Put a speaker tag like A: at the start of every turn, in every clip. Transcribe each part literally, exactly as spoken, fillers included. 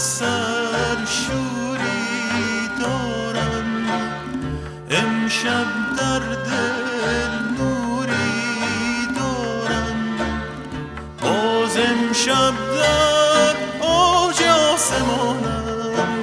A: سرشوری دارم، امشب در دل نوری دارم، باز امشب در اوج آسمانم،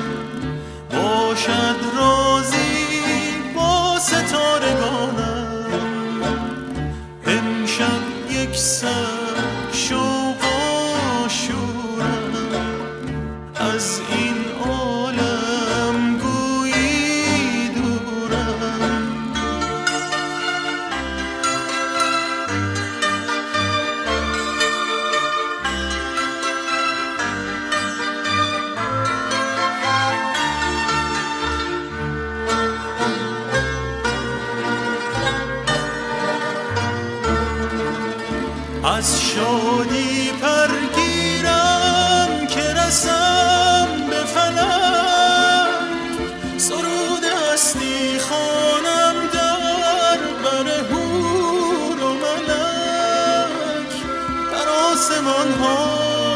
A: باشد رازی با ستارگانم، امشب یک سر شوق و شورم، از این عالم گویی دورم. از شادی پرگیرم که رسم به فلک، سرود هستی خوانم در بر حور و ملک، در آسمان ها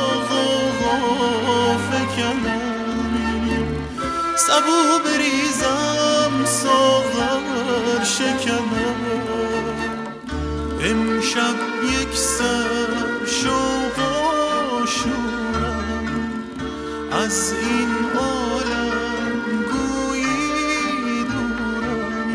A: غوغا فکنم، سبو بریزم ساغر شکنم، امشب یک سر شوق و شورم، از این عالم گویی دورم.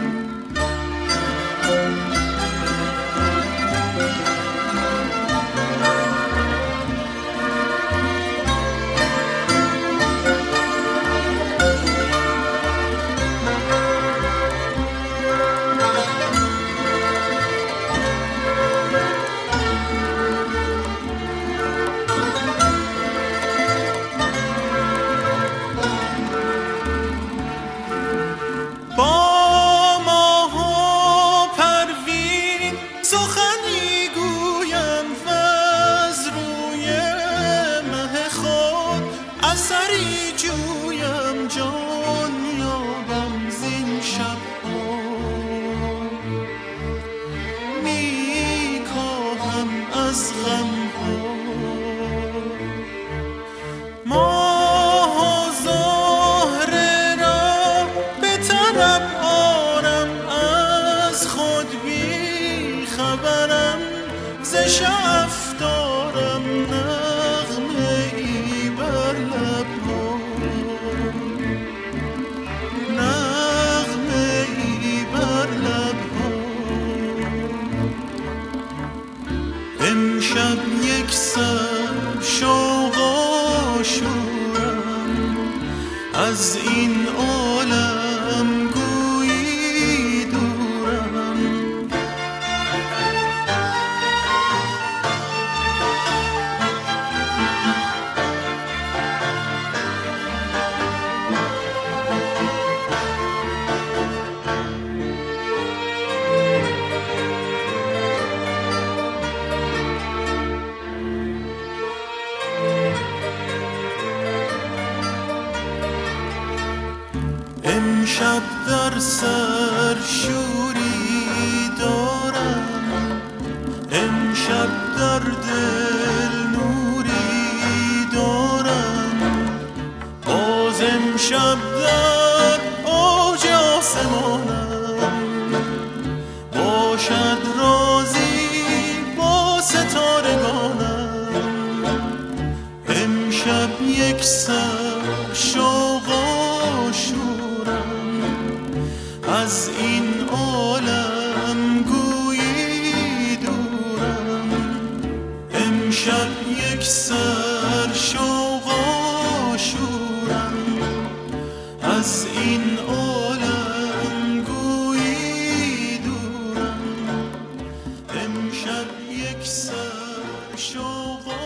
A: اثری جویم جان یابم زین شب‌ها، می کاهم از غم‌ها، ماه زهره را به طرب آرم، از خود بی خبرم، ز شعف دارم نغمه ای بر لب‌ها، نغمه ای بر لب‌ها، امشب یک سر شوق و شورم، از این عالم گویی دورم. امشب در سر شوری دارم، امشب در دل نوری دارم، باز امشب در اوج آسمانم، باشد رازی با ستارگانم، امشب یک سر شوق و شورم، از این عالم گویی دورم، امشب یک سر شوق و شورم، از این عالم گویی دورم، امشب یک سر شوق